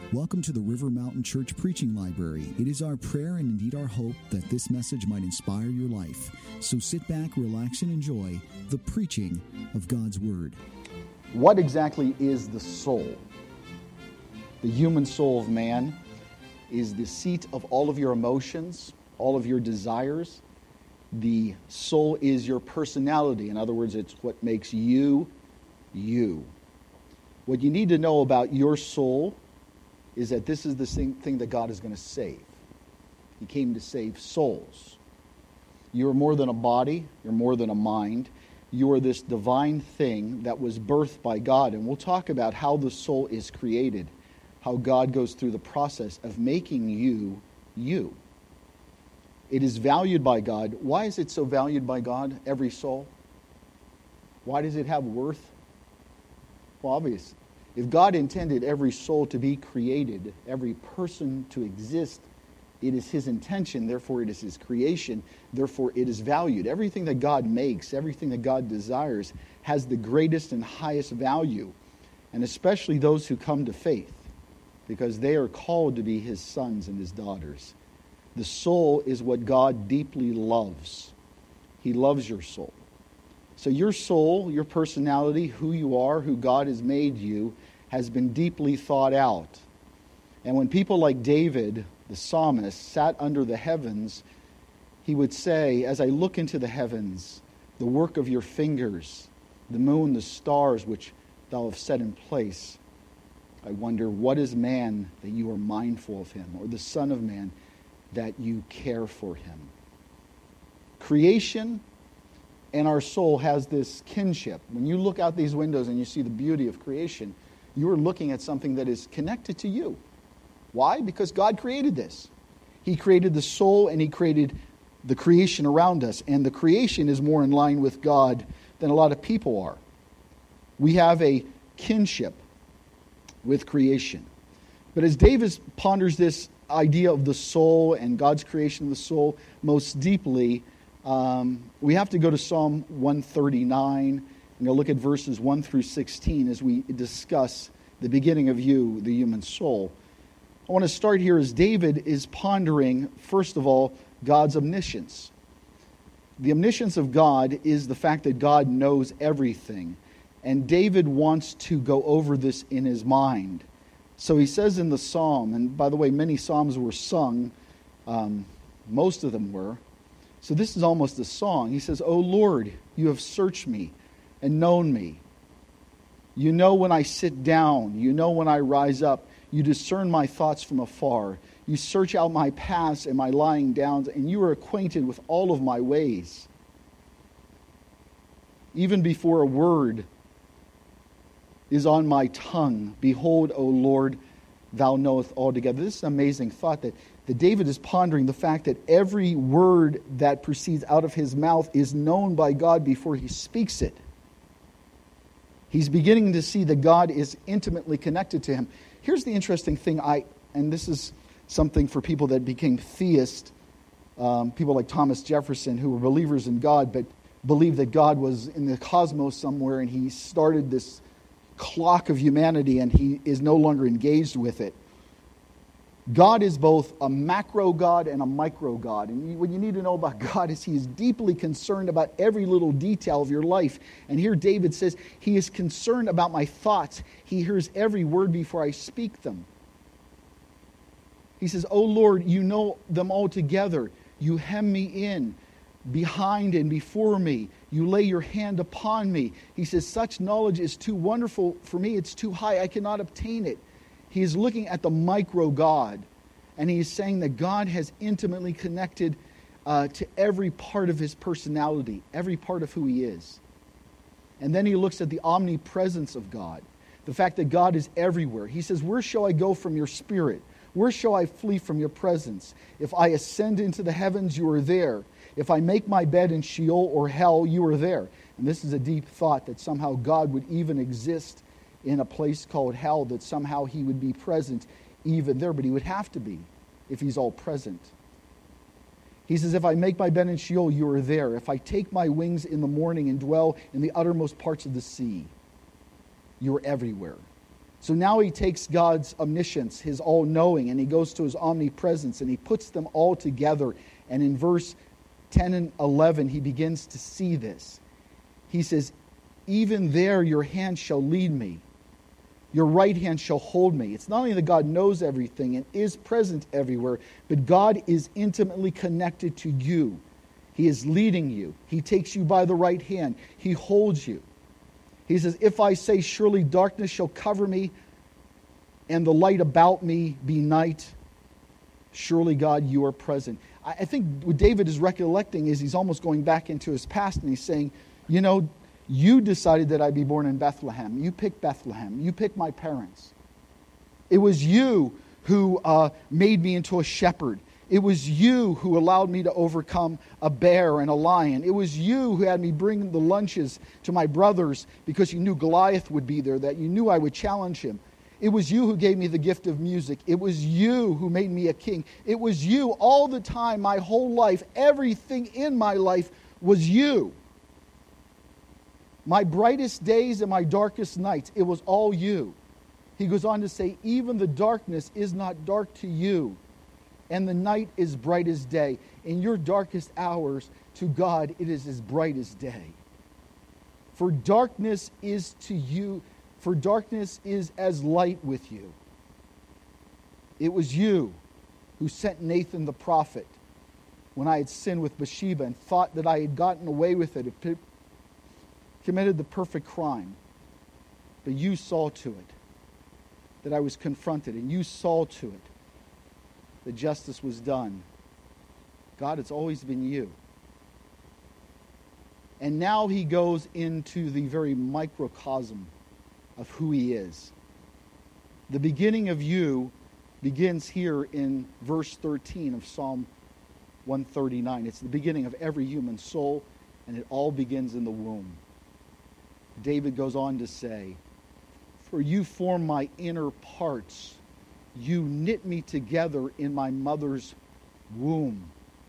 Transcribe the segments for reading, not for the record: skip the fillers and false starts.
Welcome to the River Mountain Church Preaching Library. It is our prayer and indeed our hope that this message might inspire your life. So sit back, relax, and enjoy the preaching of God's Word. What exactly is the soul? The human soul of man is the seat of all of your emotions, all of your desires. The soul is your personality. In other words, it's what makes you, you. What you need to know about your soul is that this is the same thing that God is going to save. He came to save souls. You're more than a body. You're more than a mind. You are this divine thing that was birthed by God. And we'll talk about how the soul is created, how God goes through the process of making you, you. It is valued by God. Why is it so valued by God, every soul? Why does it have worth? Well, obvious. If God intended every soul to be created, every person to exist, it is His intention, therefore it is His creation, therefore it is valued. Everything that God makes, everything that God desires, has the greatest and highest value, and especially those who come to faith, because they are called to be His sons and His daughters. The soul is what God deeply loves. He loves your soul. So your soul, your personality, who you are, who God has made you, has been deeply thought out. And when people like David, the psalmist, sat under the heavens, he would say, as I look into the heavens, the work of your fingers, the moon, the stars which thou hast set in place, I wonder, what is man that you are mindful of him, or the Son of Man that you care for him? Creation and our soul has this kinship. When you look out these windows and you see the beauty of creation, you are looking at something that is connected to you. Why? Because God created this. He created the soul and He created the creation around us. And the creation is more in line with God than a lot of people are. We have a kinship with creation. But as David ponders this idea of the soul and God's creation of the soul most deeply, we have to go to Psalm 139 and go look at verses 1 through 16 as we discuss the beginning of you, the human soul. I want to start here as David is pondering, first of all, God's omniscience. The omniscience of God is the fact that God knows everything. And David wants to go over this in his mind. So he says in the psalm, and by the way, many psalms were sung, most of them were. So this is almost a song. He says, O Lord, you have searched me and known me. You know when I sit down. You know when I rise up. You discern my thoughts from afar. You search out my paths and my lying downs, and you are acquainted with all of my ways. Even before a word is on my tongue, behold, O Lord, thou knowest altogether. This is an amazing thought that David is pondering the fact that every word that proceeds out of his mouth is known by God before he speaks it. He's beginning to see that God is intimately connected to him. Here's the interesting thing, and this is something for people that became theists, people like Thomas Jefferson, who were believers in God, but believed that God was in the cosmos somewhere, and He started this clock of humanity, and He is no longer engaged with it. God is both a macro God and a micro God. And what you need to know about God is He is deeply concerned about every little detail of your life. And here David says, He is concerned about my thoughts. He hears every word before I speak them. He says, O Lord, you know them all together. You hem me in, behind and before me. You lay your hand upon me. He says, such knowledge is too wonderful for me. It's too high. I cannot obtain it. He is looking at the micro God, and he is saying that God has intimately connected to every part of His personality, every part of who He is. And then he looks at the omnipresence of God, the fact that God is everywhere. He says, where shall I go from your spirit? Where shall I flee from your presence? If I ascend into the heavens, you are there. If I make my bed in Sheol or hell, you are there. And this is a deep thought that somehow God would even exist in a place called hell, that somehow He would be present even there, but He would have to be if He's all present. He says, if I make my bed in Sheol, you are there. If I take my wings in the morning and dwell in the uttermost parts of the sea, you are everywhere. So now he takes God's omniscience, his all-knowing, and he goes to his omnipresence, and he puts them all together. And in verse 10 and 11, he begins to see this. He says, even there your hand shall lead me. Your right hand shall hold me. It's not only that God knows everything and is present everywhere, but God is intimately connected to you. He is leading you. He takes you by the right hand. He holds you. He says, if I say surely darkness shall cover me and the light about me be night, surely God, you are present. I think what David is recollecting is he's almost going back into his past, and he's saying, you know, you decided that I'd be born in Bethlehem. You picked Bethlehem. You picked my parents. It was you who made me into a shepherd. It was you who allowed me to overcome a bear and a lion. It was you who had me bring the lunches to my brothers because you knew Goliath would be there, that you knew I would challenge him. It was you who gave me the gift of music. It was you who made me a king. It was you all the time, my whole life, everything in my life was you. My brightest days and my darkest nights, it was all you. He goes on to say, even the darkness is not dark to you, and the night is bright as day. In your darkest hours, to God, it is as bright as day. For darkness is to you, for darkness is as light with you. It was you who sent Nathan the prophet when I had sinned with Bathsheba and thought that I had gotten away with it, committed the perfect crime. But you saw to it that I was confronted, and you saw to it that justice was done. God, it's always been you. And now he goes into the very microcosm of who he is. The beginning of you begins here in verse 13 of Psalm 139. It's the beginning of every human soul, and it all begins in the womb. David goes on to say, for you form my inner parts. You knit me together in my mother's womb.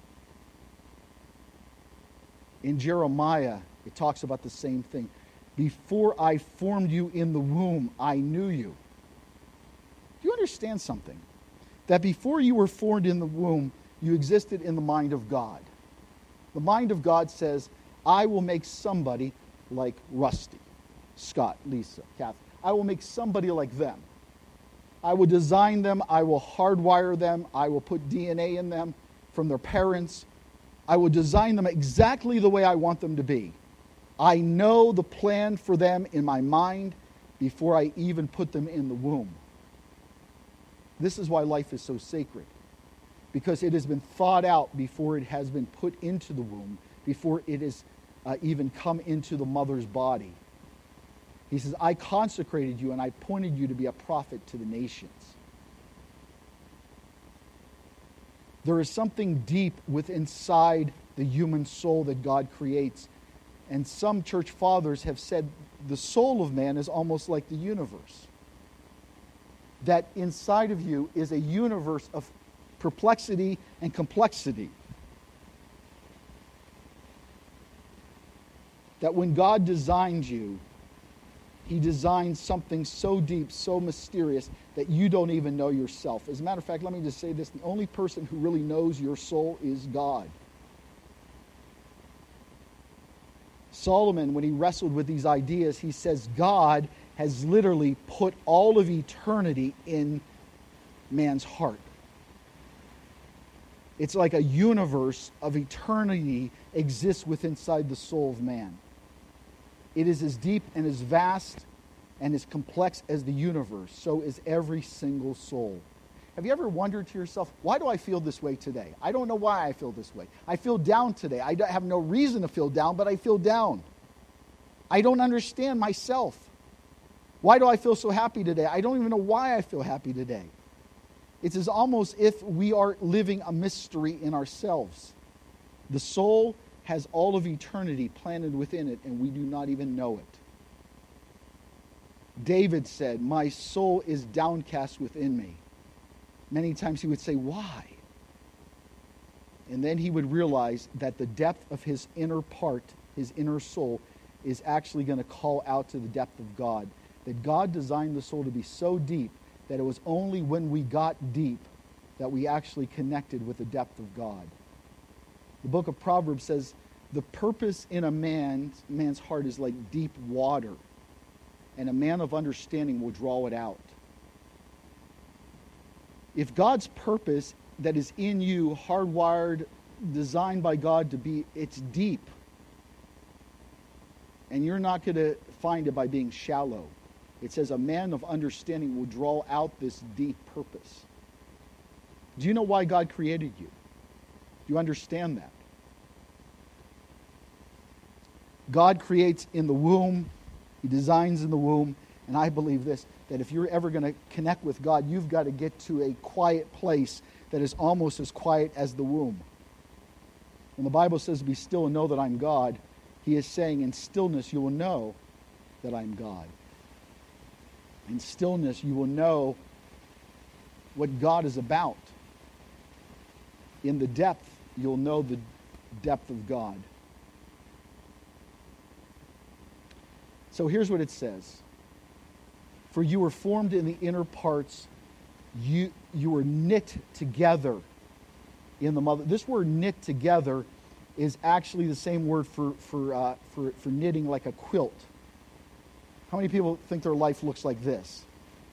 In Jeremiah, it talks about the same thing. Before I formed you in the womb, I knew you. Do you understand something? That before you were formed in the womb, you existed in the mind of God. The mind of God says, I will make somebody like Rusty, Scott, Lisa, Kathy. I will make somebody like them. I will design them. I will hardwire them. I will put DNA in them from their parents. I will design them exactly the way I want them to be. I know the plan for them in my mind before I even put them in the womb. This is why life is so sacred. Because it has been thought out before it has been put into the womb, before it has even come into the mother's body. He says, I consecrated you and I appointed you to be a prophet to the nations. There is something deep within inside the human soul that God creates. And some church fathers have said the soul of man is almost like the universe. That inside of you is a universe of perplexity and complexity. That when God designed you, he designed something so deep, so mysterious, that you don't even know yourself. As a matter of fact, let me just say this. The only person who really knows your soul is God. Solomon, when he wrestled with these ideas, he says God has literally put all of eternity in man's heart. It's like a universe of eternity exists within inside the soul of man. It is as deep and as vast and as complex as the universe. So is every single soul. Have you ever wondered to yourself, why do I feel this way today? I don't know why I feel this way. I feel down today. I have no reason to feel down, but I feel down. I don't understand myself. Why do I feel so happy today? I don't even know why I feel happy today. It's as almost if we are living a mystery in ourselves. The soul has all of eternity planted within it, and we do not even know it. David said, my soul is downcast within me. Many times he would say, why? And then he would realize that the depth of his inner part, his inner soul, is actually going to call out to the depth of God. that God designed the soul to be so deep that it was only when we got deep that we actually connected with the depth of God. The book of Proverbs says, the purpose in a man's heart is like deep water, and a man of understanding will draw it out. If God's purpose that is in you, hardwired, designed by God to be, it's deep. And you're not going to find it by being shallow. It says a man of understanding will draw out this deep purpose. Do you know why God created you? Do you understand that? God creates in the womb. He designs in the womb. And I believe this, that if you're ever going to connect with God, you've got to get to a quiet place that is almost as quiet as the womb. When the Bible says, be still and know that I'm God, he is saying, in stillness you will know that I'm God. In stillness you will know what God is about. In the depth, you'll know the depth of God. So here's what it says. For you were formed in the inner parts. You were knit together in the mother. This word knit together is actually the same word for knitting, like a quilt. How many people think their life looks like this?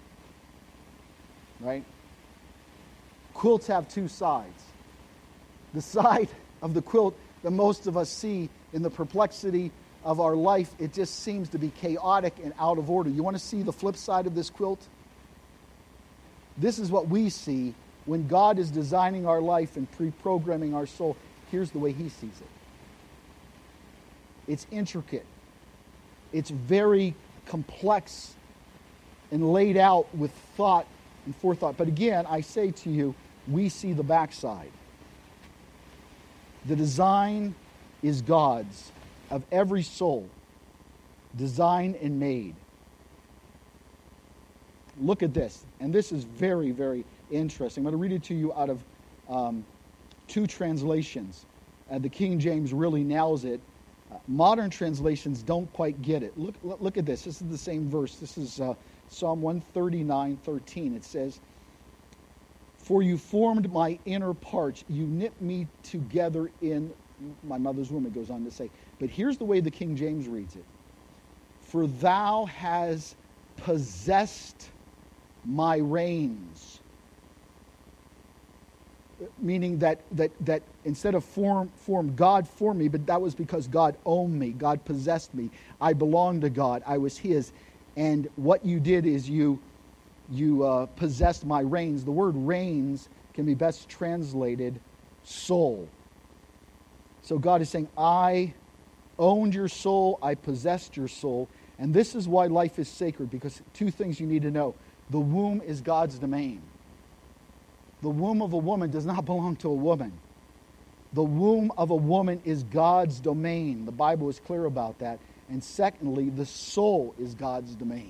Right? Quilts have two sides. The side of the quilt that most of us see in the perplexity of our life, it just seems to be chaotic and out of order. You want to see the flip side of this quilt? This is what we see when God is designing our life and pre-programming our soul. Here's the way he sees it. It's intricate. It's very complex and laid out with thought and forethought. But again, I say to you, we see the backside. The design is God's of every soul, designed and made. Look at this, and this is very, very interesting. I'm going to read it to you out of two translations. The King James really nails it. Modern translations don't quite get it. Look at this. This is the same verse. This is Psalm 139:13. It says, "For you formed my inner parts. You knit me together in my mother's womb," it goes on to say. But here's the way the King James reads it. "For thou hast possessed my reins." Meaning that instead of form, God formed me, but that was because God owned me. God possessed me. I belonged to God. I was his. And what you did is you possessed my reins. The word reins can be best translated soul. So God is saying, I owned your soul. I possessed your soul. And this is why life is sacred, because two things you need to know. The womb is God's domain. The womb of a woman does not belong to a woman. The womb of a woman is God's domain. The Bible is clear about that. And secondly, the soul is God's domain.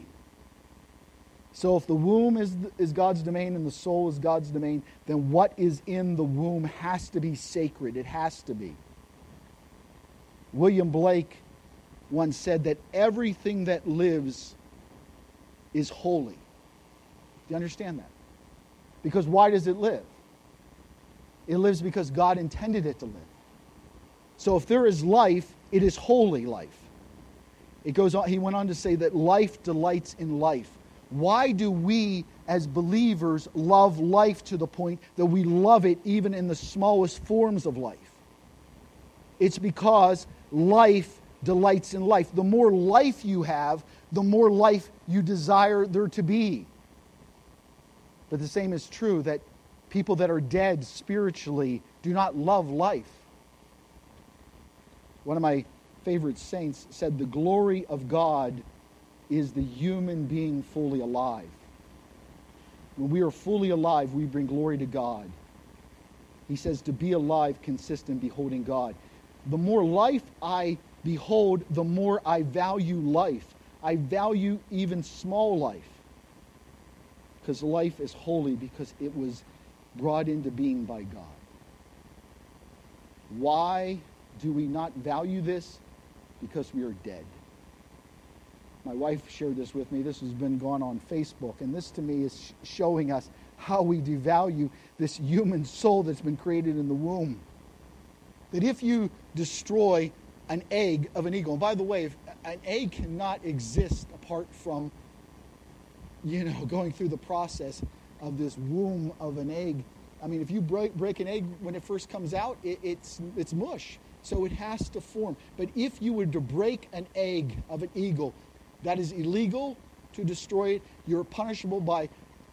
So if the womb is God's domain and the soul is God's domain, then what is in the womb has to be sacred. It has to be. William Blake once said that everything that lives is holy. Do you understand that? Because why does it live? It lives because God intended it to live. So if there is life, it is holy life. It goes on. He went on to say that life delights in life. Why do we as believers love life to the point that we love it even in the smallest forms of life? It's because life delights in life. The more life you have, the more life you desire there to be. But the same is true that people that are dead spiritually do not love life. One of my favorite saints said, the glory of God is the human being fully alive. When we are fully alive, we bring glory to God. He says to be alive consists in beholding God. The more life I behold, the more I value life. I value even small life. Because life is holy because it was brought into being by God. Why do we not value this? Because we are dead. My wife shared this with me. This has been gone on Facebook. And this to me is showing us how we devalue this human soul that's been created in the womb. That if you destroy an egg of an eagle, and by the way, an egg cannot exist apart from, going through the process of this womb of an egg. I mean, if you break an egg when it first comes out, it's mush. So it has to form. But if you were to break an egg of an eagle, that is illegal to destroy it. You're punishable by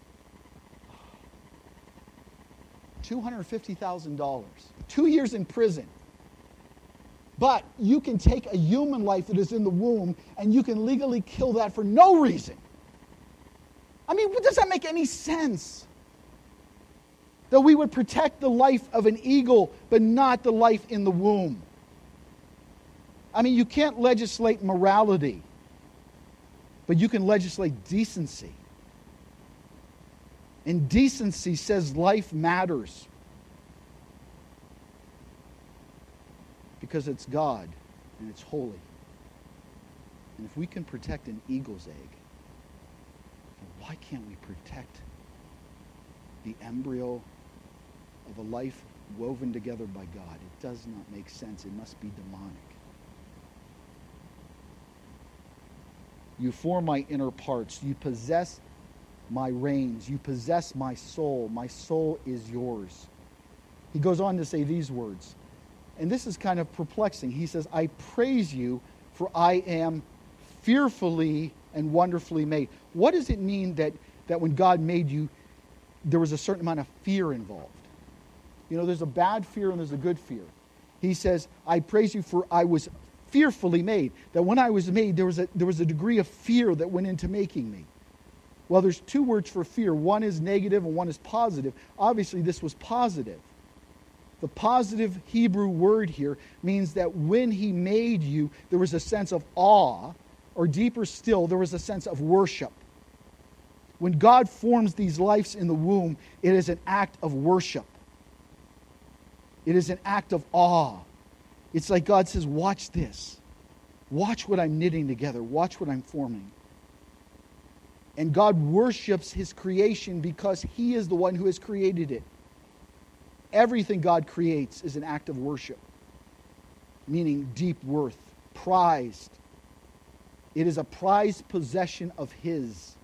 $250,000. 2 years in prison. But you can take a human life that is in the womb and you can legally kill that for no reason. I mean, does that make any sense? That we would protect the life of an eagle, but not the life in the womb. I mean, you can't legislate morality, but you can legislate decency. And decency says life matters. Because it's God and it's holy. And if we can protect an eagle's egg, why can't we protect the embryo of a life woven together by God? It does not make sense. It must be demonic. You form my inner parts. You possess my reins. You possess my soul. My soul is yours. He goes on to say these words. And this is kind of perplexing. He says, I praise you, for I am fearfully and wonderfully made. What does it mean that when God made you, there was a certain amount of fear involved? There's a bad fear and there's a good fear. He says, I praise you, for I was fearfully made. That when I was made, there was a degree of fear that went into making me. Well, there's two words for fear. One is negative and one is positive. Obviously, this was positive. The positive Hebrew word here means that when he made you, there was a sense of awe, or deeper still, there was a sense of worship. When God forms these lives in the womb, it is an act of worship. It is an act of awe. It's like God says, watch this. Watch what I'm knitting together. Watch what I'm forming. And God worships his creation because he is the one who has created it. Everything God creates is an act of worship, meaning deep worth, prized. It is a prized possession of his.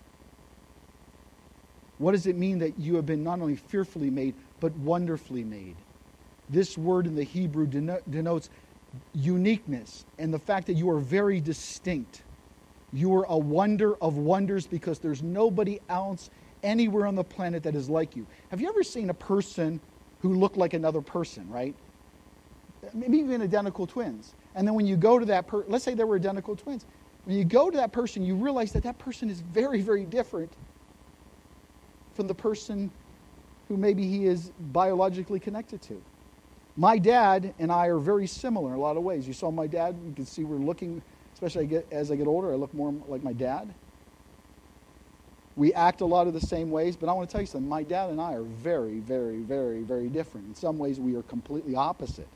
What does it mean that you have been not only fearfully made, but wonderfully made? This word in the Hebrew denotes uniqueness and the fact that you are very distinct. You are a wonder of wonders because there's nobody else anywhere on the planet that is like you. Have you ever seen a person who looked like another person, right? Maybe even identical twins. And then when you go to that person, let's say they were identical twins. When you go to that person, you realize that person is very, very different from the person who maybe he is biologically connected to. My dad and I are very similar in a lot of ways. You saw my dad, you can see we're looking, especially as I get older, I look more like my dad. We act a lot of the same ways, but I want to tell you something. My dad and I are very, very, very, very different. In some ways, we are completely opposite.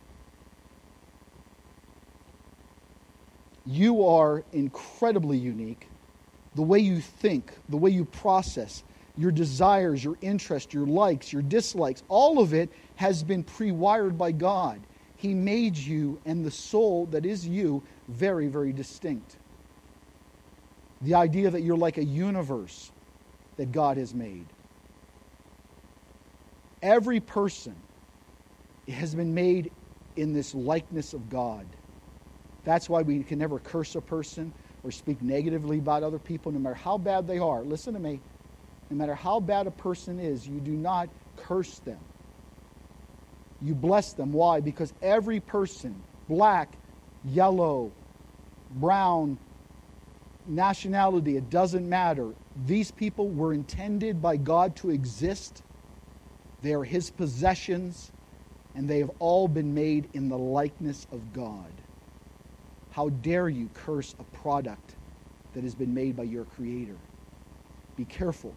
You are incredibly unique. The way you think, the way you process, your desires, your interests, your likes, your dislikes, all of it has been pre-wired by God. He made you and the soul that is you very, very distinct. The idea that you're like a universe that God has made. Every person has been made in this likeness of God. That's why we can never curse a person or speak negatively about other people, no matter how bad they are. Listen to me. No matter how bad a person is, you do not curse them. You bless them. Why? Because every person, black, yellow, brown, nationality, it doesn't matter. These people were intended by God to exist. They are his possessions, and they have all been made in the likeness of God. How dare you curse a product that has been made by your Creator? Be careful.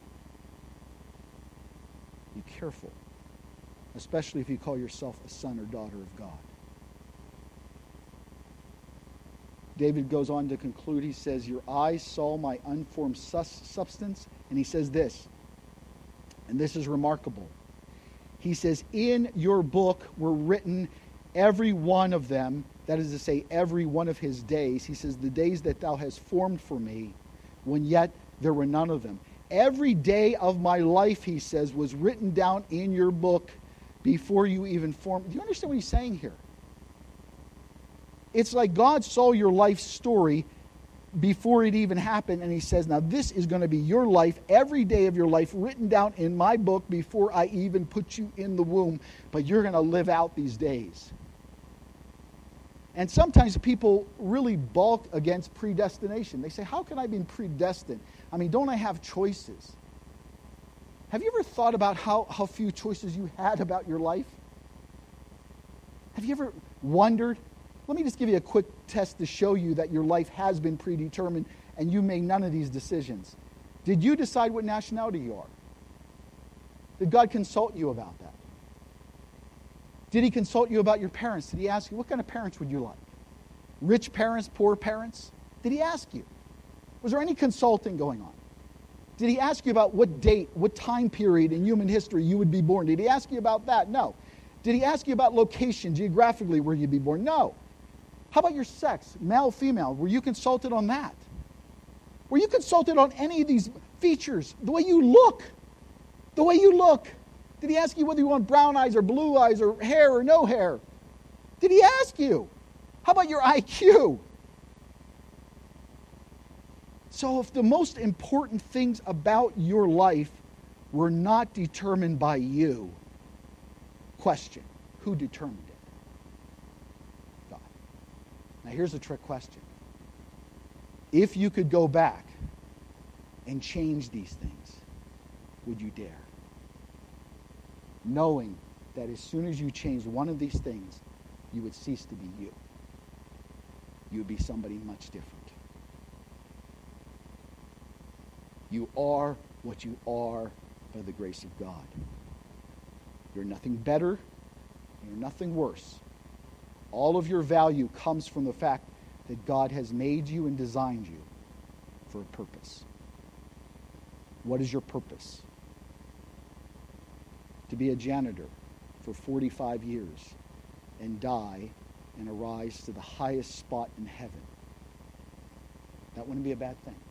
Be careful. Especially if you call yourself a son or daughter of God. David goes on to conclude. He says, your eyes saw my unformed substance. And he says this, and this is remarkable. He says, in your book were written every one of them, that is to say, every one of his days. He says, the days that thou hast formed for me, when yet there were none of them. Every day of my life, he says, was written down in your book before you even formed. Do you understand what he's saying here? It's like God saw your life story before it even happened, and he says, now this is going to be your life, every day of your life, written down in my book before I even put you in the womb, but you're going to live out these days. And sometimes people really balk against predestination. They say, how can I be predestined? I mean, don't I have choices? Have you ever thought about how few choices you had about your life? Have you ever wondered? Let me just give you a quick test to show you that your life has been predetermined and you made none of these decisions. Did you decide what nationality you are? Did God consult you about that? Did he consult you about your parents? Did he ask you, what kind of parents would you like? Rich parents, poor parents? Did he ask you? Was there any consulting going on? Did he ask you about what date, what time period in human history you would be born? Did he ask you about that? No. Did he ask you about location, geographically, where you'd be born? No. How about your sex, male, female? Were you consulted on that? Were you consulted on any of these features? The way you look. The way you look. Did he ask you whether you want brown eyes or blue eyes or hair or no hair? Did he ask you? How about your IQ? So if the most important things about your life were not determined by you, question, who determined it? God. Now here's a trick question. If you could go back and change these things, would you dare? Knowing that as soon as you changed one of these things, you would cease to be you. You would be somebody much different. You are what you are by the grace of God. You're nothing better. You're nothing worse. All of your value comes from the fact that God has made you and designed you for a purpose. What is your purpose? To be a janitor for 45 years and die and arise to the highest spot in heaven. That wouldn't be a bad thing.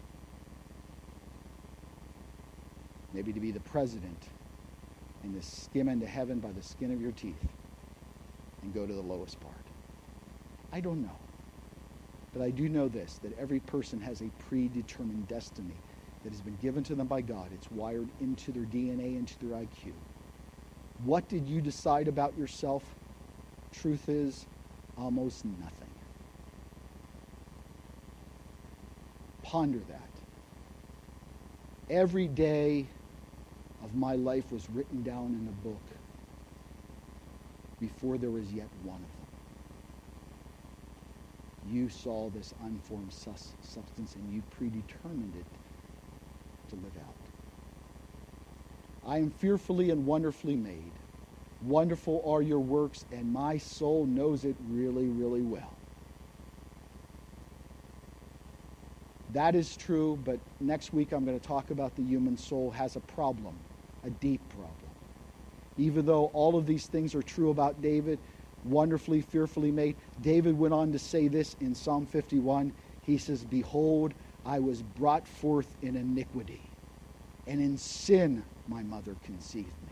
Maybe to be the president and to skim into heaven by the skin of your teeth and go to the lowest part. I don't know. But I do know this, that every person has a predetermined destiny that has been given to them by God. It's wired into their DNA, into their IQ. What did you decide about yourself? Truth is, almost nothing. Ponder that. Every day of my life was written down in a book before there was yet one of them. You saw this unformed substance and you predetermined it to live out. I am fearfully and wonderfully made. Wonderful are your works, and my soul knows it really, really well. That is true, but next week I'm going to talk about the human soul has a problem, a deep problem. Even though all of these things are true about David, wonderfully, fearfully made, David went on to say this in Psalm 51. He says, behold, I was brought forth in iniquity, and in sin my mother conceived me.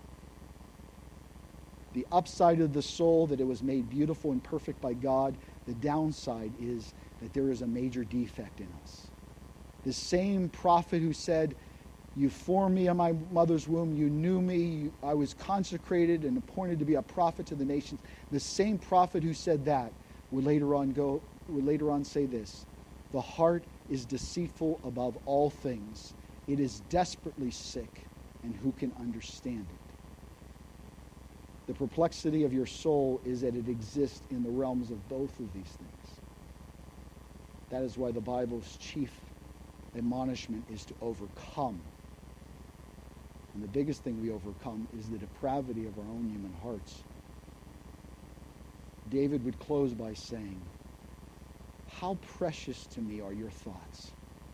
The upside of the soul, that it was made beautiful and perfect by God. The downside is that there is a major defect in us. The same prophet who said, you formed me in my mother's womb, you knew me, I was consecrated and appointed to be a prophet to the nations. The same prophet who said that would later on say this, the heart is deceitful above all things. It is desperately sick, and who can understand it? The perplexity of your soul is that it exists in the realms of both of these things. That is why the Bible's chief admonishment is to overcome. And the biggest thing we overcome is the depravity of our own human hearts. David would close by saying, how precious to me are your thoughts.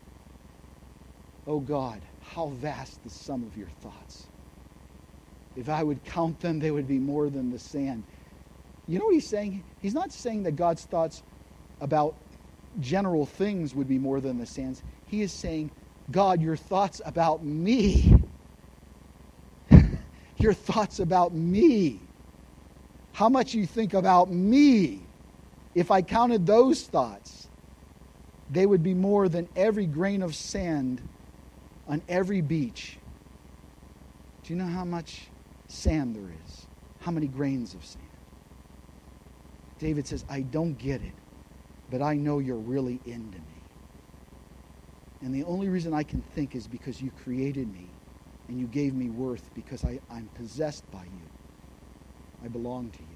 Oh God, how vast the sum of your thoughts. If I would count them, they would be more than the sand. You know what he's saying? He's not saying that God's thoughts about general things would be more than the sands. He is saying, God, your thoughts about me. Your thoughts about me. How much you think about me. If I counted those thoughts, they would be more than every grain of sand on every beach. Do you know how much sand there is? How many grains of sand? David says, I don't get it, but I know you're really into me. And the only reason I can think is because you created me and you gave me worth, because I'm possessed by you. I belong to you.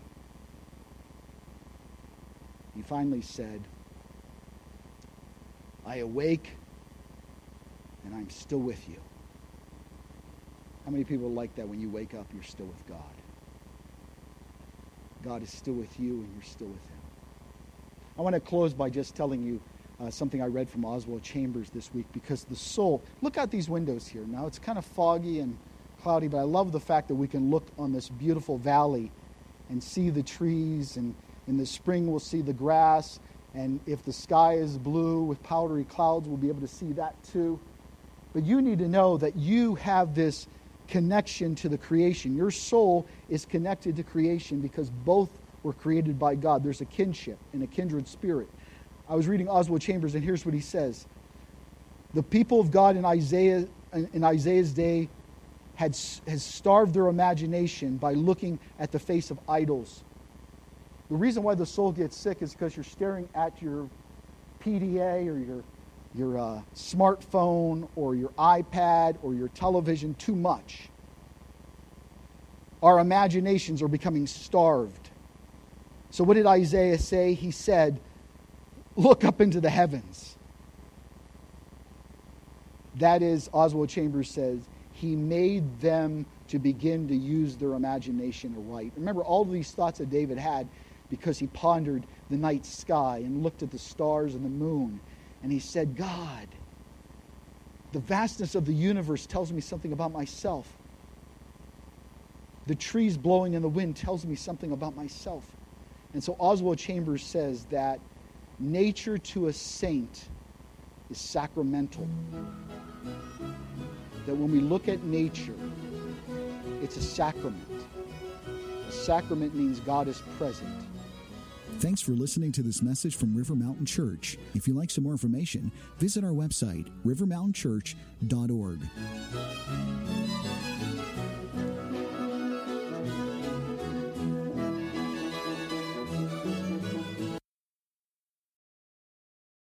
He finally said, I awake and I'm still with you. How many people like that when you wake up, you're still with God? God is still with you and you're still with him. I want to close by just telling you something I read from Oswald Chambers this week, because the soul, look out these windows here. Now it's kind of foggy and cloudy, but I love the fact that we can look on this beautiful valley and see the trees, and in the spring we'll see the grass, and if the sky is blue with powdery clouds, we'll be able to see that too. But you need to know that you have this connection to the creation. Your soul is connected to creation because both were created by God. There's a kinship and a kindred spirit. I was reading Oswald Chambers, and here's what he says. The people of God in Isaiah's day has starved their imagination by looking at the face of idols. The reason why the soul gets sick is because you're staring at your PDA or your smartphone or your iPad or your television too much. Our imaginations are becoming starved. So what did Isaiah say? He said, look up into the heavens. That is, Oswald Chambers says, he made them to begin to use their imagination aright. Remember all of these thoughts that David had because he pondered the night sky and looked at the stars and the moon. And he said, God, the vastness of the universe tells me something about myself. The trees blowing in the wind tells me something about myself. And so Oswald Chambers says that nature to a saint is sacramental. That when we look at nature, it's a sacrament. A sacrament means God is present. Thanks for listening to this message from River Mountain Church. If you'd like some more information, visit our website, rivermountainchurch.org.